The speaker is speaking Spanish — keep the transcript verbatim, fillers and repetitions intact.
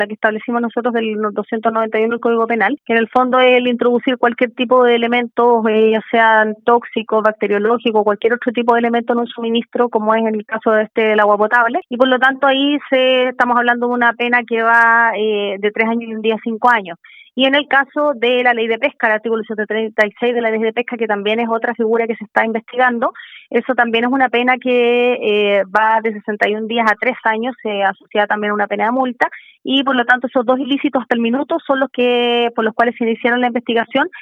la que establecimos nosotros del doscientos noventa y uno del Código Penal, que en el fondo es el introducir cualquier tipo de elementos, eh, ya sean tóxicos, bacteriológicos, cualquier otro tipo de elemento en un suministro, como es en el caso de este del agua potable, y por lo tanto ahí se estamos hablando de una pena que va eh, de tres años y un día a cinco años. Y en el caso de la ley de pesca, el artículo ciento treinta y seis de la ley de pesca, que también es otra figura que se está investigando, eso también es una pena que eh, va de sesenta y un días a tres años, se asocia también a una pena de multa, y por lo tanto esos dos ilícitos hasta el minuto son los que por los cuales se iniciaron la investigación